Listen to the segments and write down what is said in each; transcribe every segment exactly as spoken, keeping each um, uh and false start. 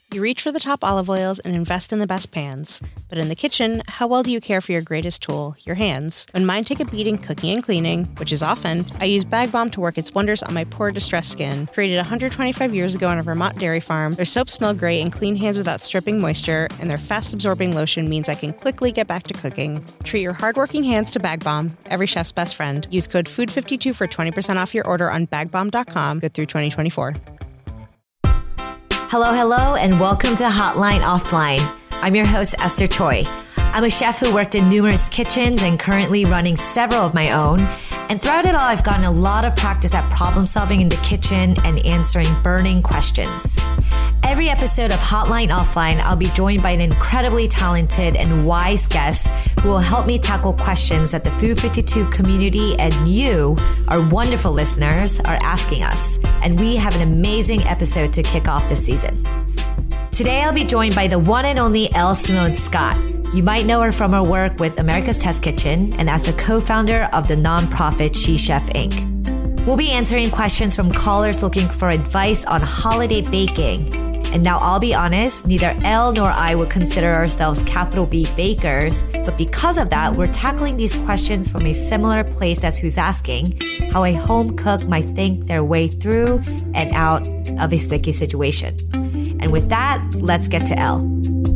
You reach for the top olive oils and invest in the best pans. But in the kitchen, how well do you care for your greatest tool, your hands? When mine take a beating cooking and cleaning, which is often, I use Bag Balm to work its wonders on my poor, distressed skin. Created one hundred twenty-five years ago on a Vermont dairy farm, their soaps smell great and clean hands without stripping moisture, and their fast-absorbing lotion means I can quickly get back to cooking. Treat your hardworking hands to Bag Balm, every chef's best friend. Use code food fifty-two for twenty percent off your order on bag balm dot com, good through twenty twenty-four. Hello, hello, and welcome to Hotline Offline. I'm your host, Esther Choi. I'm a chef who worked in numerous kitchens and currently running several of my own. And throughout it all, I've gotten a lot of practice at problem solving in the kitchen and answering burning questions. Every episode of Hotline Offline, I'll be joined by an incredibly talented and wise guest who will help me tackle questions that the Food fifty-two community and you, our wonderful listeners, are asking us. And we have an amazing episode to kick off the season. Today, I'll be joined by the one and only Elle Simone Scott. You might know her from her work with America's Test Kitchen and as the co-founder of the nonprofit She Chef Incorporated. We'll be answering questions from callers looking for advice on holiday baking. And now I'll be honest, neither Elle nor I would consider ourselves capital B bakers, but because of that, we're tackling these questions from a similar place as who's asking how a home cook might think their way through and out of a sticky situation. And with that, let's get to Elle.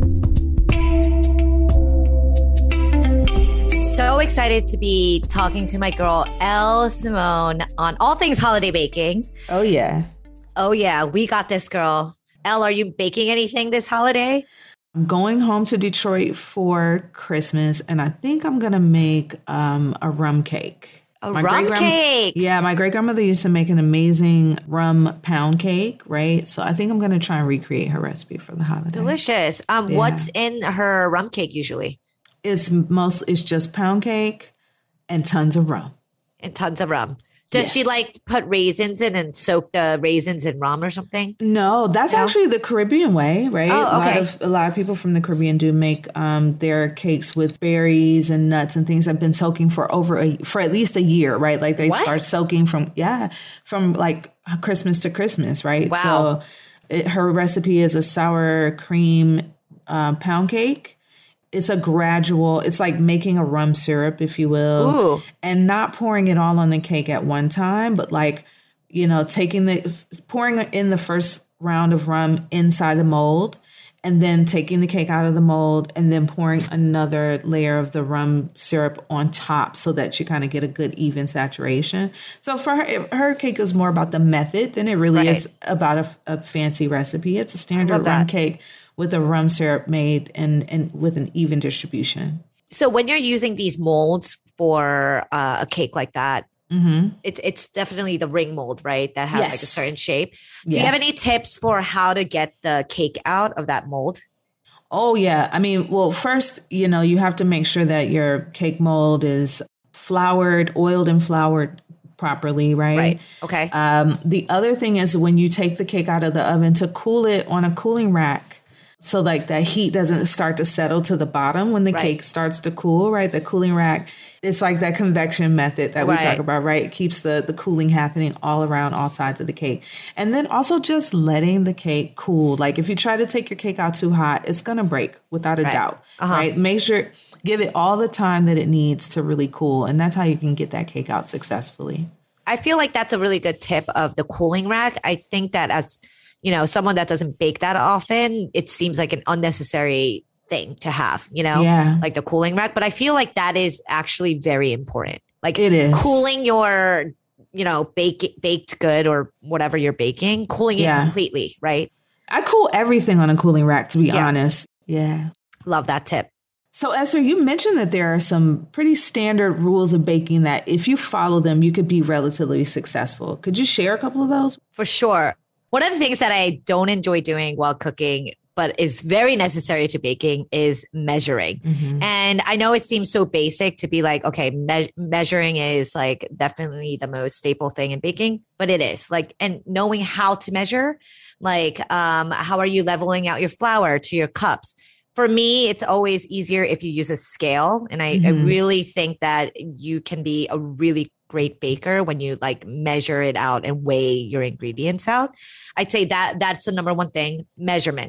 So excited to be talking to my girl, Elle Simone, on all things holiday baking. Oh, yeah. Oh, yeah. We got this, girl. Elle, are you baking anything this holiday? I'm going home to Detroit for Christmas, and I think I'm going to make um, a rum cake. A my rum cake? Yeah, my great-grandmother used to make an amazing rum pound cake, right? So I think I'm going to try and recreate her recipe for the holiday. Delicious. Um, yeah. What's in her rum cake usually? It's most. It's just pound cake and tons of rum. And tons of rum. Does yes. she like put raisins in and soak the raisins in rum or something? No, that's no? actually the Caribbean way, right? Oh, okay. A lot of a lot of people from the Caribbean do make um, their cakes with berries and nuts and things that have been soaking for over a for at least a year, right? Like they what? start soaking from yeah, from like Christmas to Christmas, right? Wow. So it, her recipe is a sour cream uh, pound cake. It's a gradual, it's like making a rum syrup, if you will, Ooh. and not pouring it all on the cake at one time, but like, you know, taking the, pouring in the first round of rum inside the mold and then taking the cake out of the mold and then pouring another layer of the rum syrup on top so that you kind of get a good even saturation. So for her, her cake is more about the method than it really right. is about a, a fancy recipe. It's a standard rum cake with a rum syrup made and, and with an even distribution. So when you're using these molds for uh, a cake like that, mm-hmm. it's it's definitely the ring mold, right? That has yes. like a certain shape. Do yes. you have any tips for how to get the cake out of that mold? Oh, yeah. I mean, well, first, you know, you have to make sure that your cake mold is floured, oiled and floured properly, right? Right. Okay. Um, the other thing is when you take the cake out of the oven to cool it on a cooling rack, so like that heat doesn't start to settle to the bottom when the right. cake starts to cool, right? The cooling rack, it's like that convection method that right. we talk about, right? It keeps the, the cooling happening all around all sides of the cake. And then also just letting the cake cool. Like if you try to take your cake out too hot, it's going to break without a right. doubt, uh-huh. right? Make sure, give it all the time that it needs to really cool. And that's how you can get that cake out successfully. I feel like that's a really good tip of the cooling rack. I think that as you know, someone that doesn't bake that often, it seems like an unnecessary thing to have, you know, yeah. like the cooling rack. But I feel like that is actually very important. Like it is cooling your, you know, bake, baked good or whatever you're baking, cooling yeah. it completely, right? I cool everything on a cooling rack, to be yeah. honest. Yeah. Love that tip. So Esther, you mentioned that there are some pretty standard rules of baking that if you follow them, you could be relatively successful. Could you share a couple of those? For sure. One of the things that I don't enjoy doing while cooking, but is very necessary to baking, is measuring. Mm-hmm. And I know it seems so basic to be like, okay, me- measuring is like definitely the most staple thing in baking, but it is like, and knowing how to measure, like um, how are you leveling out your flour to your cups? For me, it's always easier if you use a scale. And I, mm-hmm. I really think that you can be a really great baker when you like measure it out and weigh your ingredients out. I'd say that that's the number one thing, measurement.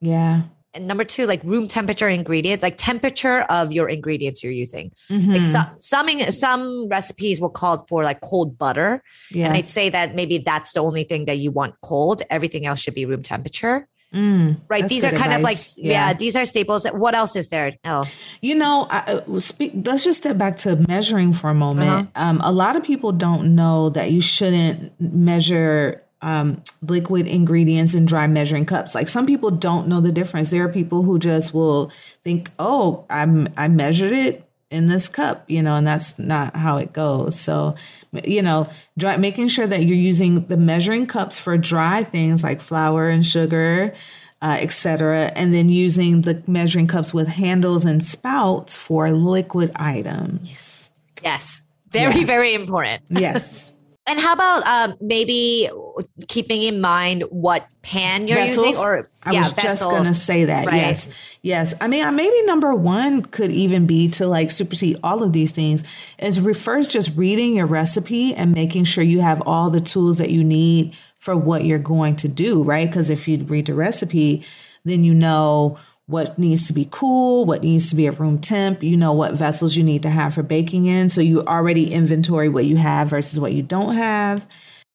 Yeah. And number two, like room temperature ingredients, like temperature of your ingredients you're using. Mm-hmm. Like so, some some recipes will call for like cold butter. Yes. And I'd say that maybe that's the only thing that you want cold. Everything else should be room temperature. Mm, right. These are kind advice. of like, yeah. yeah, these are staples. What else is there? Oh, you know, I, speak, let's just step back to measuring for a moment. Uh-huh. Um, a lot of people don't know that you shouldn't measure Um, liquid ingredients in dry measuring cups. Like some people don't know the difference. There are people who just will think, oh, I'm, I measured it in this cup, you know, and that's not how it goes. So, you know, dry, making sure that you're using the measuring cups for dry things like flour and sugar, uh, et cetera, and then using the measuring cups with handles and spouts for liquid items. Yes. Very, yeah. very important. Yes. And how about um, maybe keeping in mind what pan you're vessels? using? Or I yeah, was vessels. just going to say that. Right. Yes. Yes. I mean, maybe number one could even be to like supersede all of these things is refers just reading your recipe and making sure you have all the tools that you need for what you're going to do, right? Because if you read the recipe, then you know what needs to be cool, what needs to be at room temp, you know what vessels you need to have for baking in. So you already inventory what you have versus what you don't have.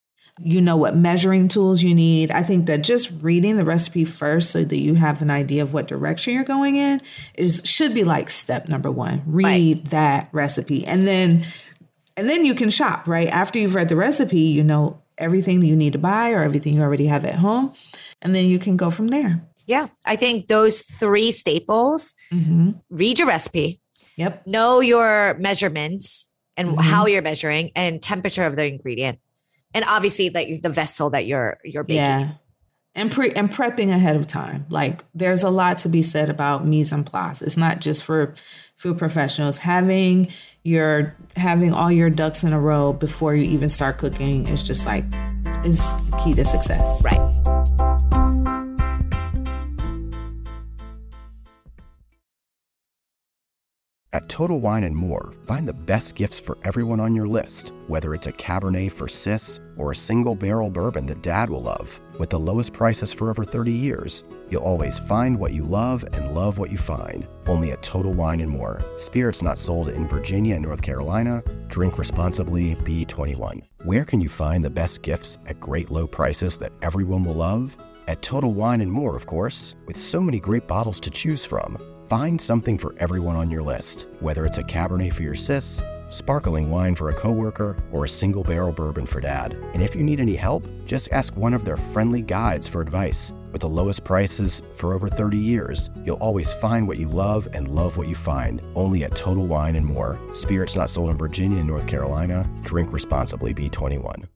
You know what measuring tools you need. I think that just reading the recipe first so that you have an idea of what direction you're going in is should be like step number one. Read right. that recipe. And then and then you can shop, right? After you've read the recipe, you know everything that you need to buy or everything you already have at home. And then you can go from there. Yeah, I think those three staples, mm-hmm. read your recipe, yep. know your measurements and mm-hmm. how you're measuring and temperature of the ingredient. And obviously like the vessel that you're you're baking. Yeah. And pre and prepping ahead of time. Like there's a lot to be said about mise en place. It's not just for food professionals. Having your having all your ducks in a row before you even start cooking is just like is the key to success. Right. At Total Wine and More, find the best gifts for everyone on your list, whether it's a Cabernet for sis or a single barrel bourbon that Dad will love. With the lowest prices for over thirty years, you'll always find what you love and love what you find. Only at Total Wine and More. Spirits not sold in Virginia and North Carolina. Drink responsibly. B twenty-one. Where can you find the best gifts at great low prices that everyone will love? At Total Wine and More, of course, with so many great bottles to choose from. Find something for everyone on your list, whether it's a Cabernet for your sis, sparkling wine for a coworker, or a single barrel bourbon for Dad. And if you need any help, just ask one of their friendly guides for advice. With the lowest prices for over thirty years, you'll always find what you love and love what you find. Only at Total Wine and More. Spirits not sold in Virginia and North Carolina. Drink responsibly. B twenty-one.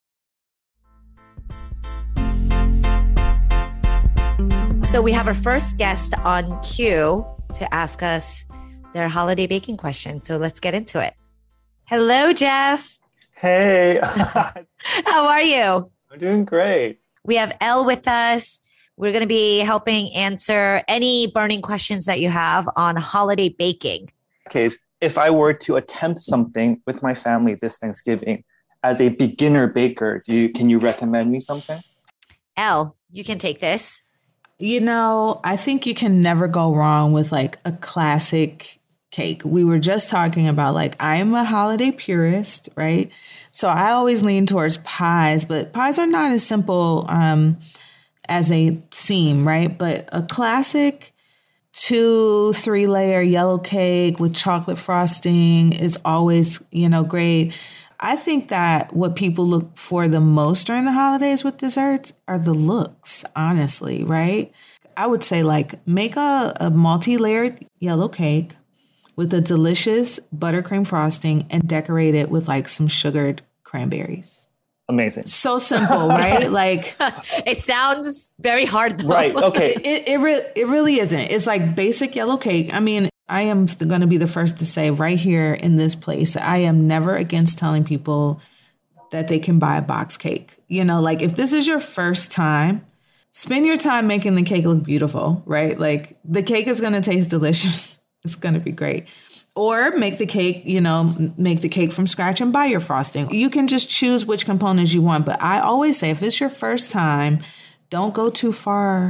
So we have our first guest on queue to ask us their holiday baking question. So let's get into it. Hello, Jeff. Hey. How are you? I'm doing great. We have Elle with us. We're going to be helping answer any burning questions that you have on holiday baking. Okay, if I were to attempt something with my family this Thanksgiving as a beginner baker, do you can you recommend me something? Elle, you can take this. You know, I think you can never go wrong with like a classic cake. We were just talking about like, I am a holiday purist, right? So I always lean towards pies, but pies are not as simple um, as they seem, right? But a classic two, three layer yellow cake with chocolate frosting is always, you know, great. I think that what people look for the most during the holidays with desserts are the looks, honestly, right? I would say like make a, a multi-layered yellow cake with a delicious buttercream frosting and decorate it with like some sugared cranberries. Amazing. So simple, right? Like it sounds very hard though. Right. Okay. It it, it, re- it really isn't. It's like basic yellow cake. I mean, I am going to be the first to say right here in this place, I am never against telling people that they can buy a box cake. You know, like if this is your first time, spend your time making the cake look beautiful, right? Like the cake is going to taste delicious. It's going to be great. Or make the cake, you know, make the cake from scratch and buy your frosting. You can just choose which components you want. But I always say if it's your first time, don't go too far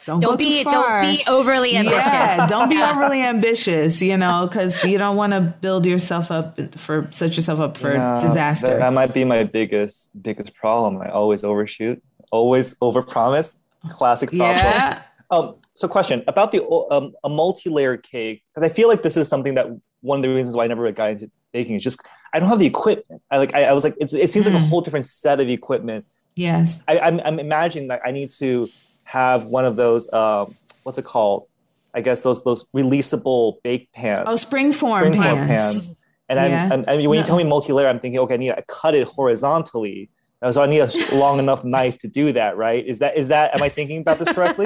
don't, don't go be too far. don't be overly ambitious. Yeah, don't be overly ambitious, you know, because you don't want to build yourself up for set yourself up for Yeah, disaster. That, that might be my biggest biggest problem. I always overshoot, always overpromise. Classic problem. Yeah. Um, so question about the um, a multi-layer cake, because I feel like this is something that one of the reasons why I never got into baking is just I don't have the equipment. I like I, I was like it's, it seems mm. like a whole different set of equipment. Yes. I, I'm I'm imagining that I need to have one of those um, what's it called? I guess those those releasable bake pans. Oh, springform springform pans. pans. And yeah. I'm, I'm, I mean, when no. you tell me multi-layer, I'm thinking, okay, I need to cut it horizontally. So I need a long enough knife to do that, right? Is that is that? Am I thinking about this correctly?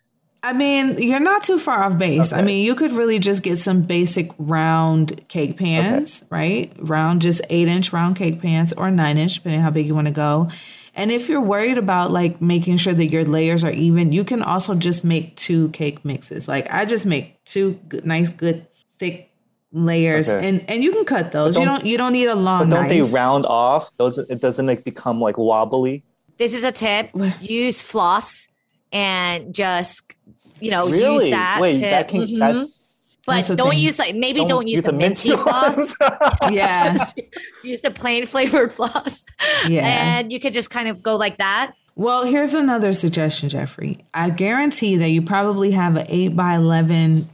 I mean, you're not too far off base. Okay. I mean, you could really just get some basic round cake pans, okay. right? Round, just eight inch round cake pans or nine inch, depending on how big you want to go. And if you're worried about like making sure that your layers are even, you can also just make two cake mixes. Like I just make two good, nice, good, thick layers, okay. and and you can cut those. Don't, you don't you don't need a long. But don't knife. they round off? Those it doesn't like become like wobbly. This is a tip: use floss and just you know really? use that. Wait, to, that can mm-hmm. that's. But that's don't thing. use like maybe don't, don't use, use the, the minty, minty floss. yeah, use the plain flavored floss. Yeah, and you could just kind of go like that. Well, here's another suggestion, Jeffrey. I guarantee that you probably have an eight by eleven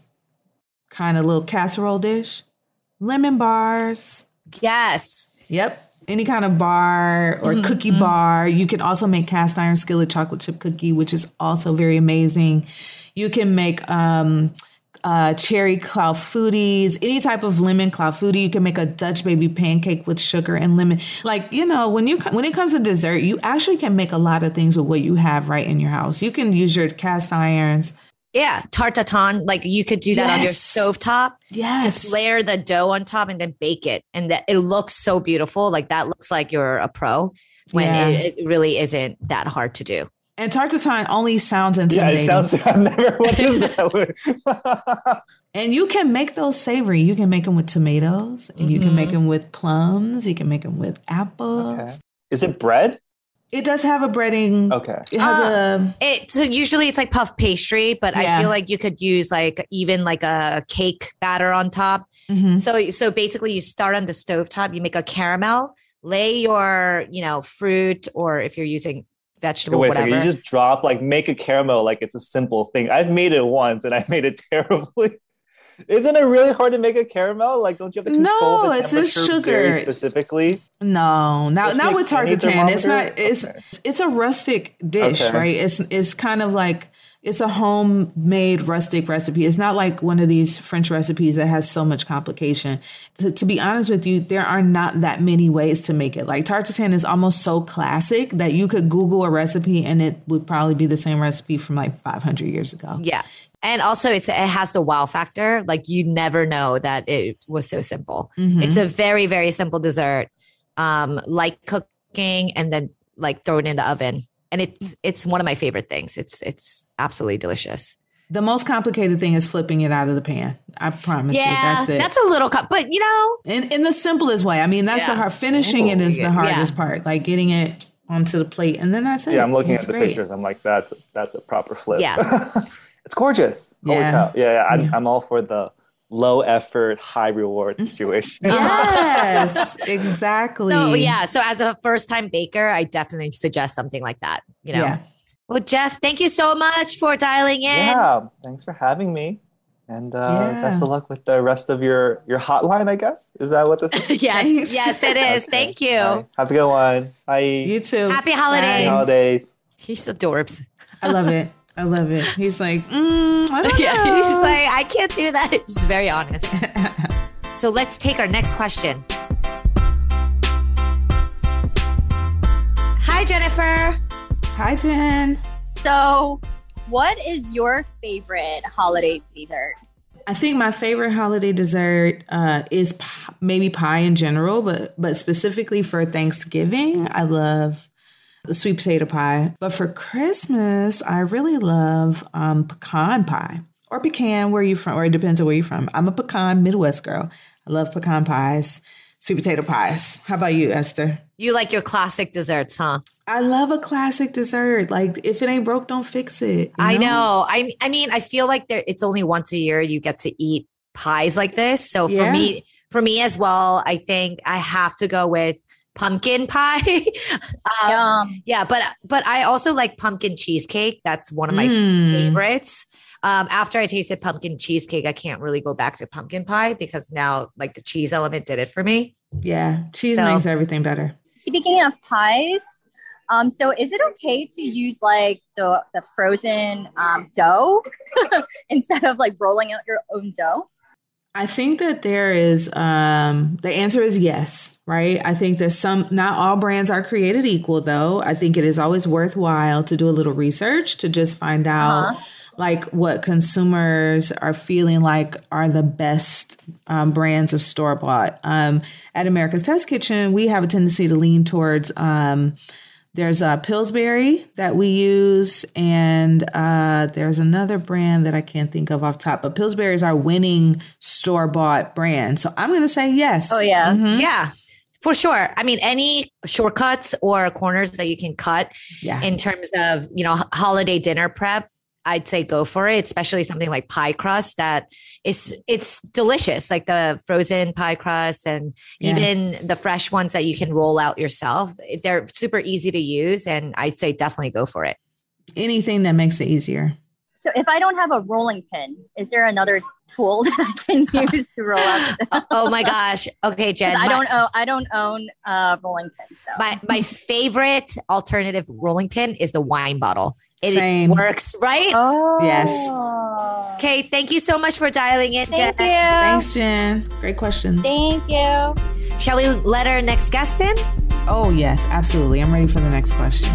kind of little casserole dish, lemon bars. Yes. Yep. Any kind of bar or mm-hmm, cookie mm-hmm. bar. You can also make cast iron skillet chocolate chip cookie, which is also very amazing. You can make um, uh, cherry clafoutis, any type of lemon clafouti. You can make a Dutch baby pancake with sugar and lemon. Like, you know, when you when it comes to dessert, you actually can make a lot of things with what you have right in your house. You can use your cast irons. Yeah, tarte tatin, like you could do that yes. on your stovetop. Yes. Just layer the dough on top and then bake it. And that it looks so beautiful. Like that looks like you're a pro when yeah. it, it really isn't that hard to do. And tarte tatin only sounds intimidating. Yeah, it sounds, I've never, what is that? And you can make those savory. You can make them with tomatoes. And mm-hmm. you can make them with plums. You can make them with apples. Okay. Is it bread? It does have a breading. Okay. It has uh, a. It so usually it's like puff pastry, but yeah. I feel like you could use like even like a cake batter on top. Mm-hmm. So so basically, you start on the stovetop. You make a caramel. Lay your you know fruit, or if you're using vegetable, Wait, whatever. So you just drop like make a caramel like it's a simple thing. I've made it once and I made it terribly. Isn't it really hard to make a caramel? Like, don't you have to control no, the it's temperature just sugar very specifically? No, not not with tarte tatin. It's not. It's okay. it's a rustic dish, okay. right? It's it's kind of like it's a homemade rustic recipe. It's not like one of these French recipes that has so much complication. To, to be honest with you, there are not that many ways to make it. Like tarte tatin is almost so classic that you could Google a recipe and it would probably be the same recipe from like five hundred years ago. Yeah. And also it's, it has the wow factor. Like you never know that it was so simple. Mm-hmm. It's a very, very simple dessert. Um, like cooking and then like throw it in the oven. And it's, it's one of my favorite things. It's, it's absolutely delicious. The most complicated thing is flipping it out of the pan. I promise yeah, you. That's it. That's a little, co- but you know. In, in the simplest way. I mean, that's yeah. the hard, finishing Ooh, it is the hardest yeah. part. Like getting it onto the plate and then that's it. Yeah, I'm looking it's at the great. pictures. I'm like, that's, that's a proper flip. Yeah. It's gorgeous. Holy yeah. cow. Yeah, yeah. I'm, yeah. I'm all for the low effort, high reward situation. Yes, exactly. So yeah. So as a first time baker, I definitely suggest something like that. You know. Yeah. Well, Jeff, thank you so much for dialing in. Yeah. Thanks for having me. And uh, yeah. best of luck with the rest of your, your hotline, I guess. Is that what this is? yes. Thanks. Yes, it is. Okay. Thank you. Right. Have a good one. Bye. You too. Happy holidays. Happy holidays. He's adorbs. I love it. I love it. He's like, mm, I don't yeah, know. He's like, I can't do that. He's very honest. So let's take our next question. Hi, Jennifer. Hi, Jen. So what is your favorite holiday dessert? I think my favorite holiday dessert uh, is p- maybe pie in general, but but specifically for Thanksgiving, I love the sweet potato pie. But for Christmas, I really love um, pecan pie or pecan, where you from, or it depends on where you're from. I'm a pecan Midwest girl. I love pecan pies. sweet potato pies. How about you, Esther? You like your classic desserts, huh? I love a classic dessert. Like if it ain't broke, don't fix it. you I know? know. I I mean, I feel like there it's only once a year you get to eat pies like this. So for Yeah. me, for me as well, I think I have to go with pumpkin pie. um, Yum. yeah, but but I also like pumpkin cheesecake. That's one of my Mm. favorites. Um, after I tasted pumpkin cheesecake, I can't really go back to pumpkin pie because now like the cheese element did it for me. Yeah, cheese So- makes everything better. Speaking of pies, um, so is it okay to use like the the frozen um, dough instead of like rolling out your own dough? I think that there is, um, the answer is yes, right? I think that some, not all brands are created equal though. I think it is always worthwhile to do a little research to just find out Uh-huh. like what consumers are feeling like are the best um, brands of store bought. Um, at America's Test Kitchen, we have a tendency to lean towards, um, there's a Pillsbury that we use, and uh, there's another brand that I can't think of off top, but Pillsbury is our winning store-bought brand. So I'm going to say yes. Oh yeah. Mhm. Yeah, for sure. I mean, any shortcuts or corners that you can cut Yeah. in terms of, you know, holiday dinner prep, I'd say go for it, especially something like pie crust that is, it's delicious, like the frozen pie crust and Yeah. even the fresh ones that you can roll out yourself. They're super easy to use. And I'd say definitely go for it. Anything that makes it easier. So if I don't have a rolling pin, is there another tool that I can use to roll out? The oh, oh my gosh. Okay, Jen. 'Cause I my- don't own I don't own a rolling pin. So My my favorite alternative rolling pin is the wine bottle. It Same. works, right? oh Yes. Okay, thank you so much for dialing in, Jen. Thank you. Thanks, Jen. Great question. Thank you. Shall we let our next guest in? Oh, yes, absolutely. I'm ready for the next question.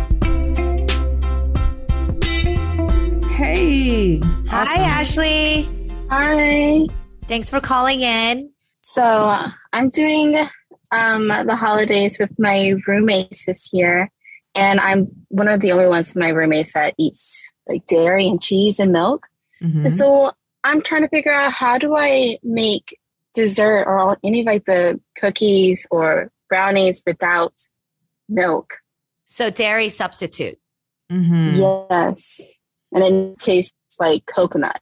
Hey. Hi, Awesome. Ashley. Hi. Thanks for calling in. So uh, I'm doing um, the holidays with my roommates this year, and I'm one of the only ones in my roommates that eats like dairy and cheese and milk. Mhm. And so I'm trying to figure out how do I make dessert or any of like the cookies or brownies without milk. So, dairy substitute. Mhm. Yes, and it tastes like coconut.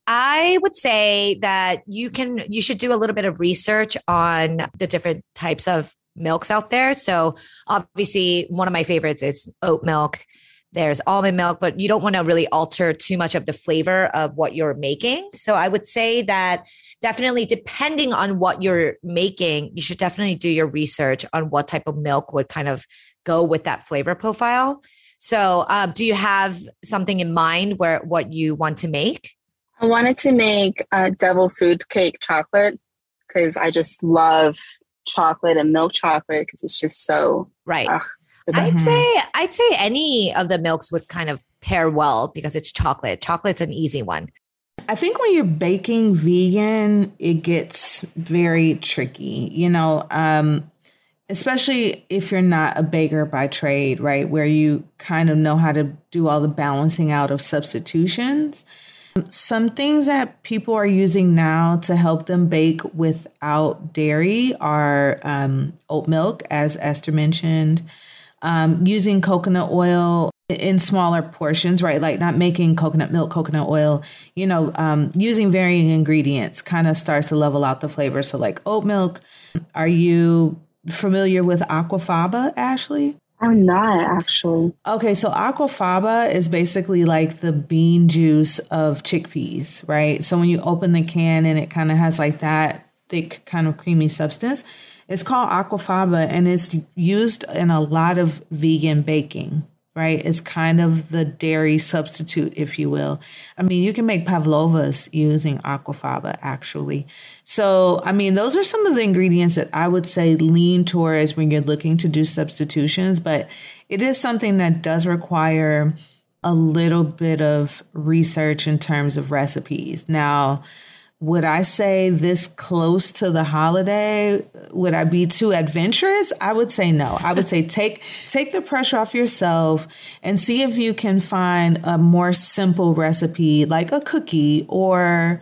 I would say that you can, you should do a little bit of research on the different types of milks out there. So, obviously, one of my favorites is oat milk. There's almond milk, but you don't want to really alter too much of the flavor of what you're making. So, I would say that definitely, depending on what you're making, you should definitely do your research on what type of milk would kind of go with that flavor profile. So, uh, do you have something in mind where what you want to make? I wanted to make a devil food cake chocolate because I just love chocolate and milk chocolate because it's just so Right. ugh, the best. I'd Mhm. say I'd say any of the milks would kind of pair well because it's chocolate. Chocolate's an easy one. I think when you're baking vegan, it gets very tricky, you know, um, especially if you're not a baker by trade, right? Where you kind of know how to do all the balancing out of substitutions. Some things that people are using now to help them bake without dairy are um, oat milk, as Esther mentioned, um, using coconut oil in smaller portions, right? Like not making coconut milk, coconut oil, you know, um, using varying ingredients kind of starts to level out the flavor. So like oat milk. Are you familiar with aquafaba, Ashley? I'm not actually. Okay, so aquafaba is basically like the bean juice of chickpeas, right? So when you open the can and it kind of has like that thick kind of creamy substance, it's called aquafaba and it's used in a lot of vegan baking, right? It's kind of the dairy substitute, if you will. I mean, you can make pavlovas using aquafaba, actually. So, I mean, those are some of the ingredients that I would say lean towards when you're looking to do substitutions, but it is something that does require a little bit of research in terms of recipes. Now, would I say this close to the holiday, would I be too adventurous? I would say no. I would say take take the pressure off yourself and see if you can find a more simple recipe like a cookie or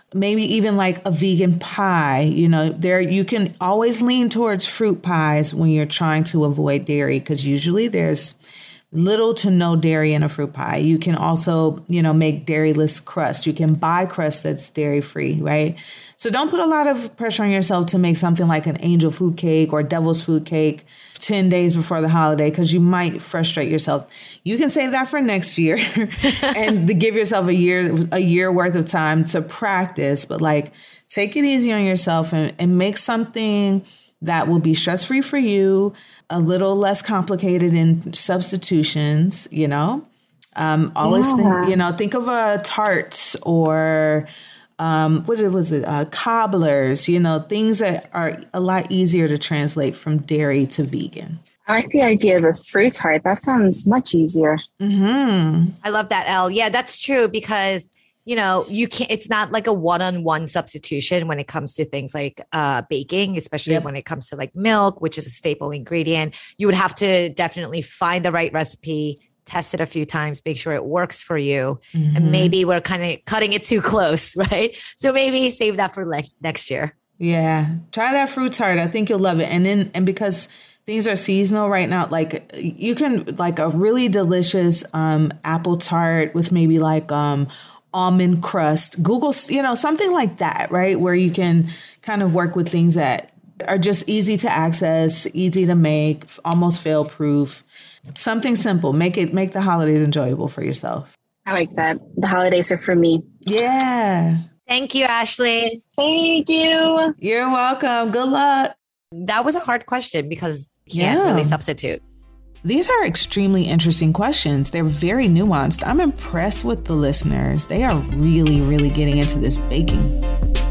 maybe even like a vegan pie. You know, there you can always lean towards fruit pies when you're trying to avoid dairy, because usually there's little to no dairy in a fruit pie. You can also, you know, make dairyless crust. You can buy crust that's dairy free, right? So don't put a lot of pressure on yourself to make something like an angel food cake or devil's food cake ten days before the holiday, because you might frustrate yourself. You can save that for next year and to give yourself a year, a year worth of time to practice. But like, take it easy on yourself and, and make something that will be stress-free for you, a little less complicated in substitutions, you know? Um, always Yeah. think, you know, think of a tarts or um, what was it? Uh, cobblers, you know, things that are a lot easier to translate from dairy to vegan. I like the idea of a fruit tart. That sounds much easier. Mm-hmm. I love that, Elle. Yeah, that's true, because you know, you can't, it's not like a one-on-one substitution when it comes to things like uh, baking, especially Yep. when it comes to like milk, which is a staple ingredient. You would have to definitely find the right recipe, test it a few times, make sure it works for you. Mm-hmm. And maybe we're kind of cutting it too close, right? So maybe save that for like next year. Yeah. Try that fruit tart. I think you'll love it. And then, and because things are seasonal right now, like you can like a really delicious um, apple tart with maybe like um, almond crust, Google, you know, something like that, right? Where you can kind of work with things that are just easy to access, easy to make, almost fail proof. Something simple. Make it, make the holidays enjoyable for yourself. I like that. The holidays are for me. Yeah. Thank you, Ashley. Thank you. You're welcome. Good luck. That was a hard question because you can't Yeah. really substitute. These are extremely interesting questions. They're very nuanced. I'm impressed with the listeners. They are really, really getting into this baking.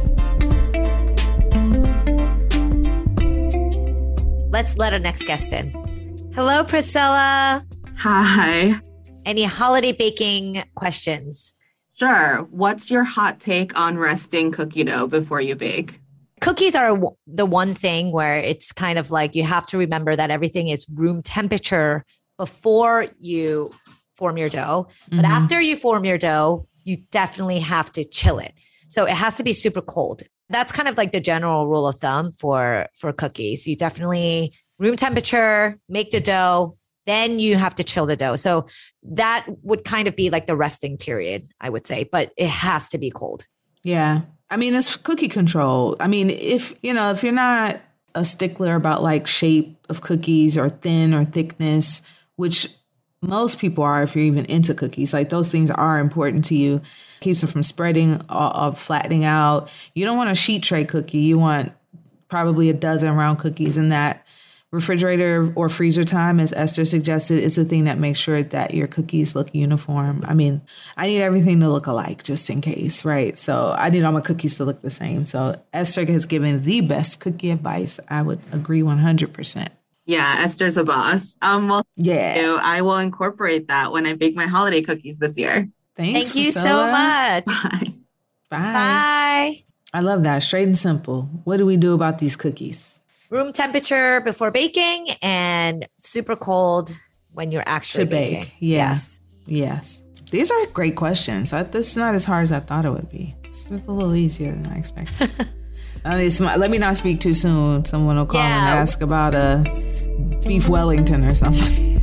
Let's let our next guest in. Hello, Priscilla. Hi. Any holiday baking questions? Sure. What's your hot take on resting cookie dough before you bake? Cookies are w- the one thing where it's kind of like you have to remember that everything is room temperature before you form your dough. But Mhm. after you form your dough, you definitely have to chill it. So it has to be super cold. That's kind of like the general rule of thumb for, for cookies. You definitely room temperature, make the dough, then you have to chill the dough. So that would kind of be like the resting period, I would say, but it has to be cold. Yeah. I mean, it's cookie control. I mean, if, you know, if you're not a stickler about like shape of cookies or thin or thickness, which most people are if you're even into cookies, like those things are important to you. Keeps them from spreading or, or flattening out. You don't want a sheet tray cookie. You want probably a dozen round cookies, in that refrigerator or freezer time, as Esther suggested, is the thing that makes sure that your cookies look uniform. I mean, I need everything to look alike just in case, right? So I need all my cookies to look the same. So Esther has given the best cookie advice. I would agree one hundred percent. Yeah, Esther's a boss. Um, well, Yeah. thank you. I will incorporate that when I bake my holiday cookies this year. Thanks, Thank you so Priscilla. much. Bye. Bye. Bye. I love that. Straight and simple. What do we do about these cookies? Room temperature before baking and super cold when you're actually To bake. baking. Yeah. Yes. Yes. These are great questions. I, this is not as hard as I thought it would be. It's a little easier than I expected. I need some, let me not speak too soon. Someone will call Yeah. and ask about a beef Wellington or something.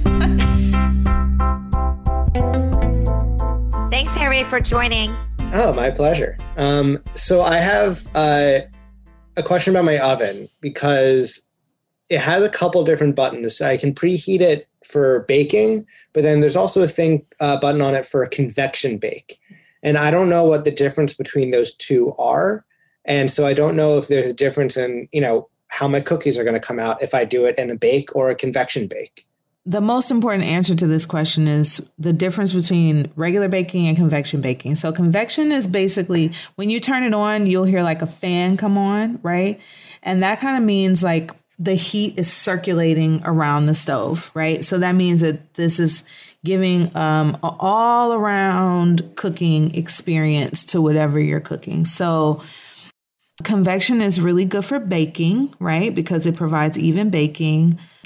Thanks, Harry, for joining. Oh, my pleasure. Um, so I have uh, a question about my oven, because it has a couple different buttons. I can preheat it for baking, but then there's also a thing uh, button on it for a convection bake. And I don't know what the difference between those two are. And so I don't know if there's a difference in, you know, how my cookies are going to come out if I do it in a bake or a convection bake. The most important answer to this question is the difference between regular baking and convection baking. So convection is basically when you turn it on, you'll hear like a fan come on, right? And that kind of means like the heat is circulating around the stove, right? So that means that this is giving um, an all around cooking experience to whatever you're cooking. So convection is really good for baking, right? Because it provides even baking.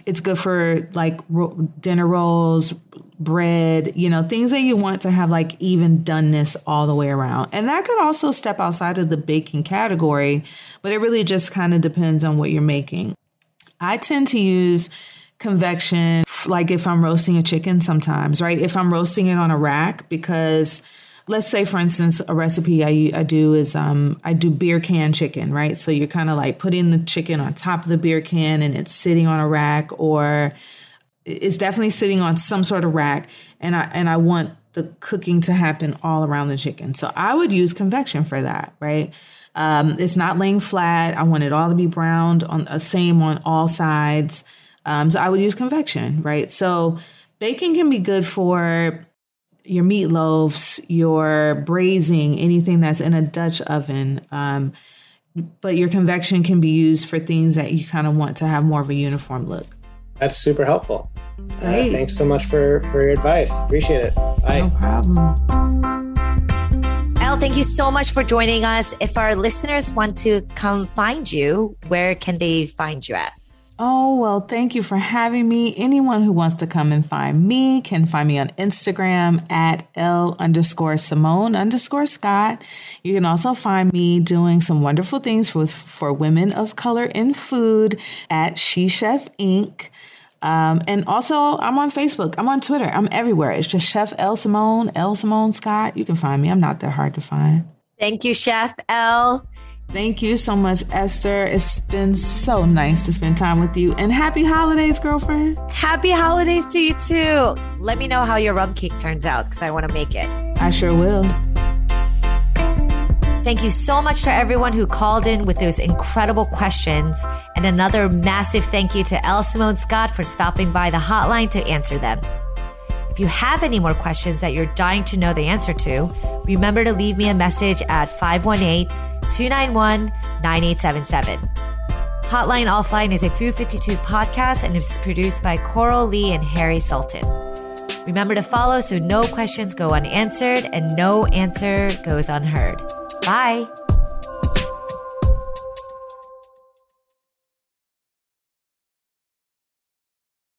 It's good for like ro- dinner rolls, bread, you know, things that you want to have like even doneness all the way around. And that could also step outside of the baking category, but it really just kind of depends on what you're making. I tend to use convection, like if I'm roasting a chicken sometimes, right? If I'm roasting it on a rack, because let's say, for instance, a recipe I, I do is um, I do beer can chicken, right? So you're kind of like putting the chicken on top of the beer can and it's sitting on a rack, or it's definitely sitting on some sort of rack. And I and I want the cooking to happen all around the chicken. So I would use convection for that, right? Um, it's not laying flat. I want it all to be browned on the same on all sides. Um, so I would use convection, right? So baking can be good for your meatloaves, your braising, anything that's in a Dutch oven. Um, but your convection can be used for things that you kind of want to have more of a uniform look. That's super helpful. Uh, thanks so much for, for your advice. Appreciate it. Bye. No problem. Elle, thank you so much for joining us. If our listeners want to come find you, where can they find you at? Oh, well, thank you for having me. Anyone who wants to come and find me can find me on Instagram at L underscore Simone underscore Scott. You can also find me doing some wonderful things for, for women of color in food at She Chef Incorporated. Um, and also I'm on Facebook. I'm on Twitter. I'm everywhere. It's just Chef Elle Simone, Elle Simone Scott. You can find me. I'm not that hard to find. Thank you, Chef Elle. Thank you so much, Esther. It's been so nice to spend time with you. And happy holidays, girlfriend. Happy holidays to you too. Let me know how your rum cake turns out because I want to make it. I sure will. Thank you so much to everyone who called in with those incredible questions. And another massive thank you to Elle Simone Scott for stopping by the hotline to answer them. If you have any more questions that you're dying to know the answer to, remember to leave me a message at five one eight, two nine one, nine eight seven seven. Hotline Offline is a Food fifty-two podcast and is produced by Coral Lee and Harry Sultan. Remember to follow so no questions go unanswered and no answer goes unheard. Bye.